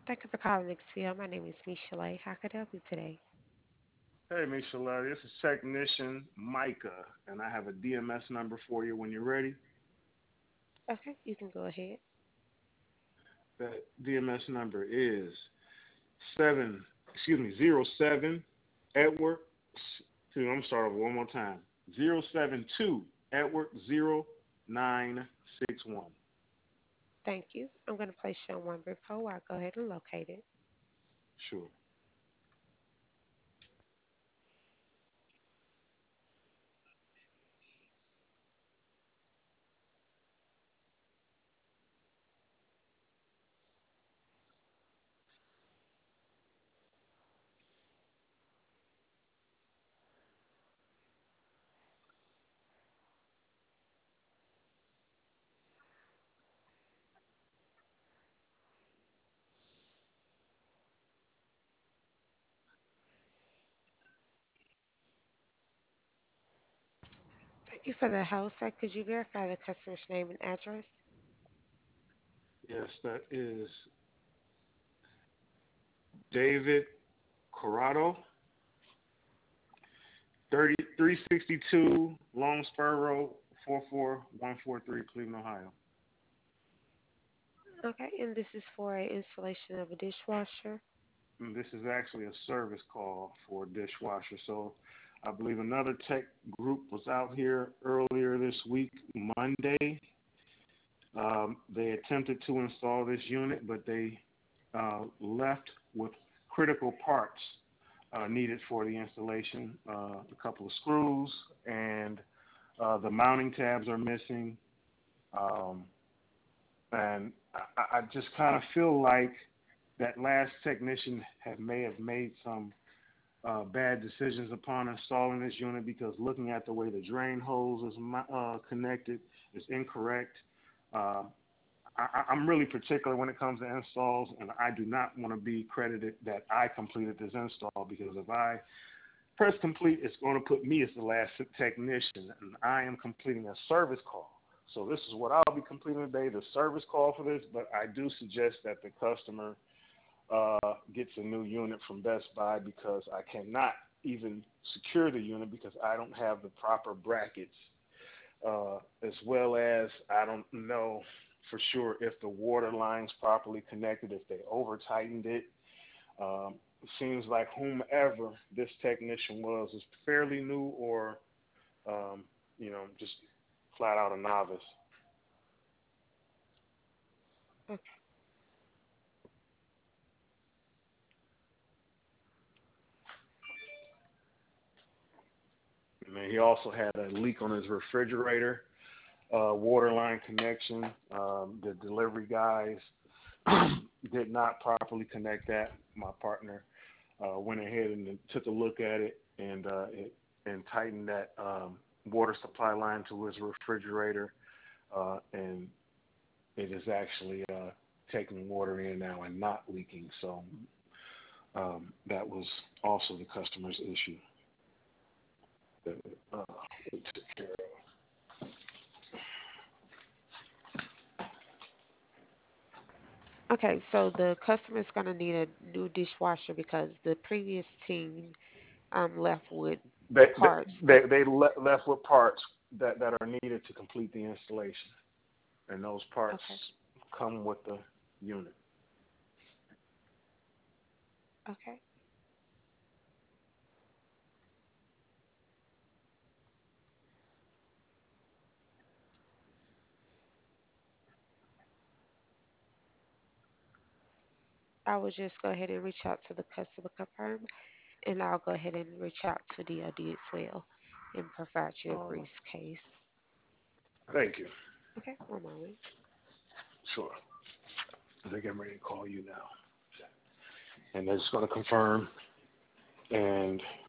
Thank you for calling Exia. My name is Michelle. How can I help you today? Hey, Michelle, this is Technician Micah, and I have a DMS number for you when you're ready. Okay, you can go ahead. That DMS number is 07 Edward. I'm start over one more time. 072 Edward 0961. Thank you. I'm going to place you on one brief hold. I'll go ahead and locate it. Sure. Thank you for the hold, sir. Could you verify the customer's name and address? Yes, that is David Corrado, 362 Long Spur Road, 44143, Cleveland, Ohio. Okay, and this is for a installation of a dishwasher. And this is actually a service call for a dishwasher. So I believe another tech group was out here earlier this week, Monday. They attempted to install this unit, but they left with critical parts needed for the installation. A couple of screws and the mounting tabs are missing. Um, and I just kind of feel like that last technician may have made some bad decisions upon installing this unit because looking at the way the drain hose is connected is incorrect. Uh, I'm really particular when it comes to installs, and I do not want to be credited that I completed this install because if I press complete, it's going to put me as the last technician, and I am completing a service call. So this is what I'll be completing today, the service call for this, but I do suggest that the customer gets a new unit from Best Buy because I cannot even secure the unit because I don't have the proper brackets, as well as I don't know for sure if the water line's properly connected, if they over tightened it. It seems like whomever this technician was is fairly new or, just flat out a novice. Okay, I mean, he also had a leak on his refrigerator, water line connection. The delivery guys did not properly connect that. My partner went ahead and took a look at it and tightened that water supply line to his refrigerator, and it is actually taking water in now and not leaking. So that was also the customer's issue that we took care of. okay, so the customer is going to need a new dishwasher because the previous team left with They parts. left with parts that are needed to complete the installation, and those parts Okay, come with the unit. okay. I will just go ahead and reach out to the customer confirm, and I'll go ahead and reach out to DOD as well and provide you a Um, brief case. Thank you. Okay, one moment. Sure. I think I'm ready to call you now, and they're just going to confirm and